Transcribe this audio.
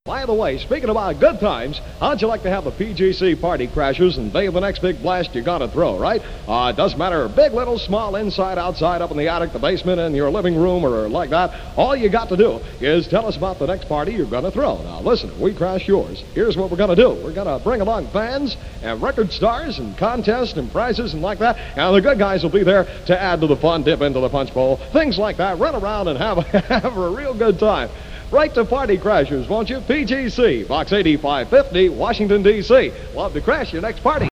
By the way, speaking about good times, how'd you like to have the PGC Party Crashers and be the next big blast you're going to throw, right? It doesn't matter, big, little, small, inside, outside, up in the attic, the basement, in your living room, or like that. All you got to do is tell us about the next party you're going to throw. Now, listen, we crash yours. Here's what we're going to do. We're going to bring along fans and record stars and contests and prizes and like that. And the good guys will be there to add to the fun, dip into the punch bowl, things like that. Run around and have a real good time. Write to Party Crashers, won't you? PGC, Box 8550, Washington, D.C. Love to crash your next party.